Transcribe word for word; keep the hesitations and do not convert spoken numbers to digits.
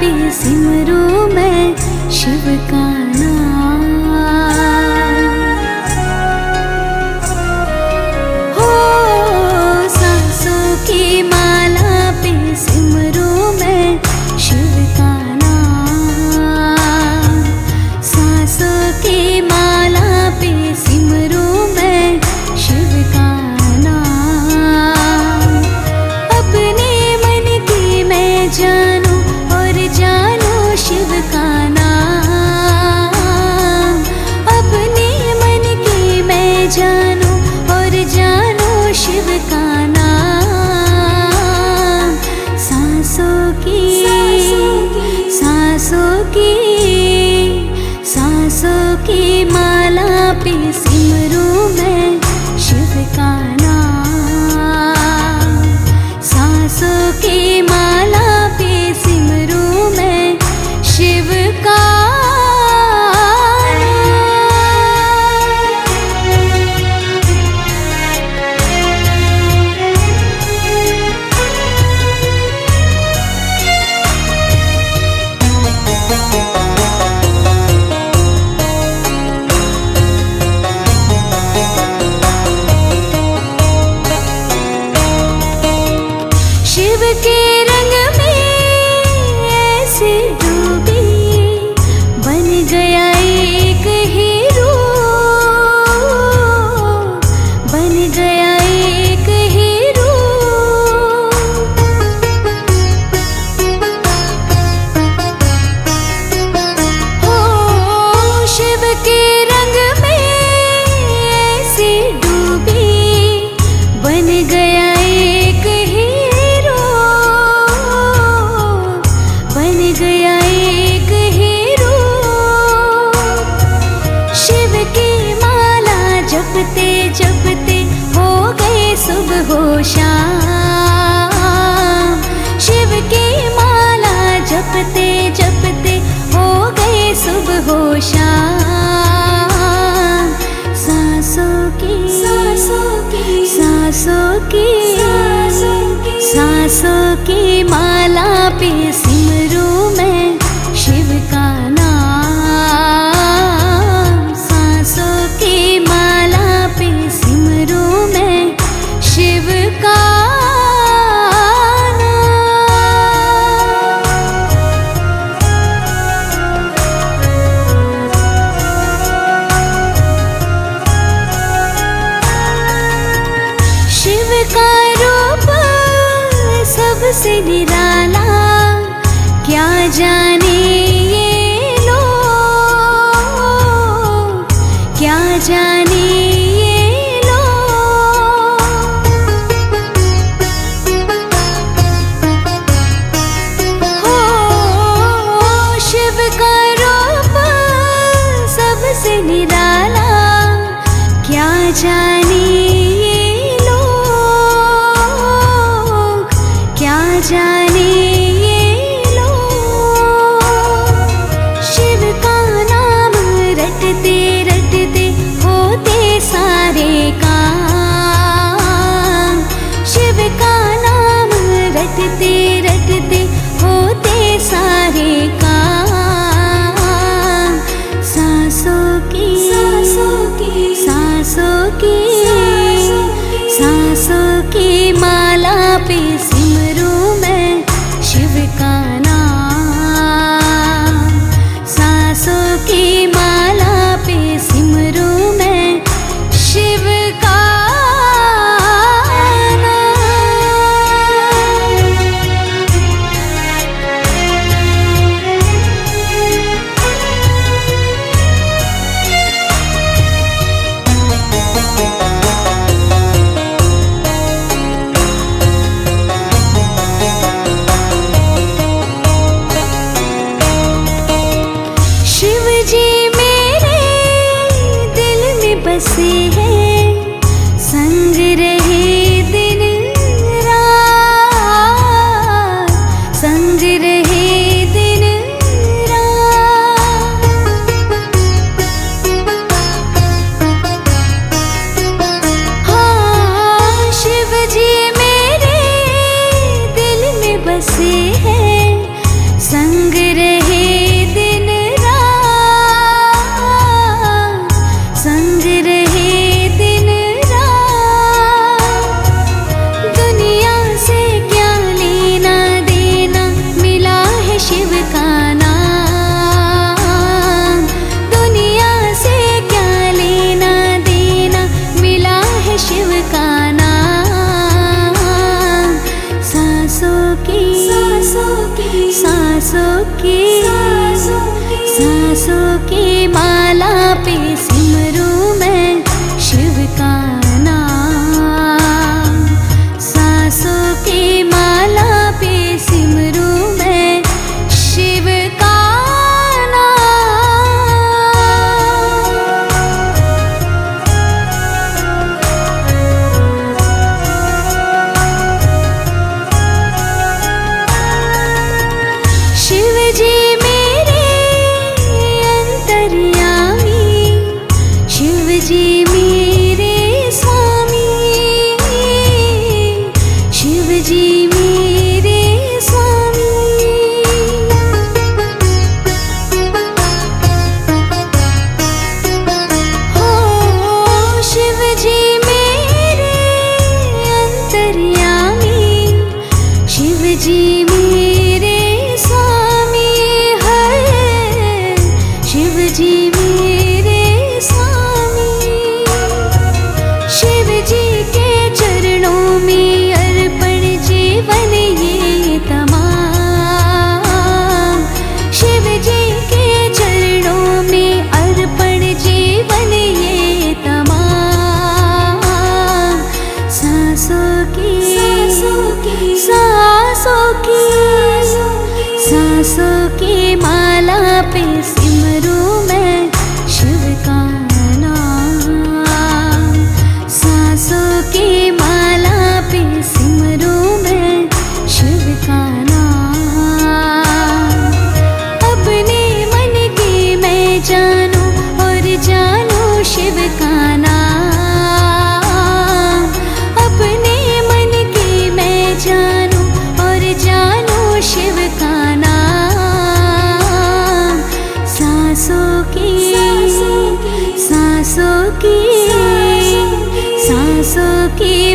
पे सिमरूं मैं शिव का नाम। हो सांसों की माला पे सिमरूं मैं शिव का नाम। सांसों की माला पे सिमरूं मैं शिव का नाम। अपने मन की मैं जानूं और जानूं शिव का नाम। अपने मन की मैं जानूं और जानूं शिव का नाम। सांसों की सांसों की सांसों की माला पे सिमरूं मैं शिव का नाम। सांसों की माला पे सिमरूं मैं शिव का शिव के रंग में ऐसे डूबी बन गया एक हीरो। बन गया एक हीरो। हो शिव के रंग में ऐसे डूबी बन गया एक हीरो। बन गया एक हीरो। शिव की माला जपते जपते हो गए सुबह हो शाम। शिव की माला जपते जपते हो गए सुबह हो शाम। सांसों की सांसों की सांसों की सांसों की माला पे सिमरूं मैं शिव का नाम। सांसों की माला पे सिमरूं मैं शिव का शिव का रूप सबसे निराला क्या जाने ये लोग। क्या जाने ये लोग। हो शिव का रूप सबसे निराला क्या जाने जाने ये लोग। शिव का नाम रटते रटते होते सारे काम। शिव का नाम रटते रटते होते सारे काम। सांसों की सांसों की सांसों की सांसों की माला पे सिमरूं मैं शिव का नाम। सांसों की माला पे सिमरूं मैं शिव का शिव जी मेरे अंतर्यामी, शिव जी मेरे स्वामी, शिव जी मेरे स्वामी। हो शिव जी मेरे अंतर्यामी, शिव जी मेरे स्वामी है, शिव जी मेरे स्वामी। शिव जी के चरणों में अर्पण जीवन ये तमाम। शिव जी के चरणों में अर्पण जीवन ये तमाम। सांसों की सांसों की सांसों की माला पे सिमरूं मैं शिव का नाम। सांसों की माला पे सिमरूं मैं शिव का नाम। अपने मन की मैं जानूं और जानूं शिव का नाम। अपने मन की मैं जानूं और जानूं शिव का नाम। सांसों की सांसों की सांसों की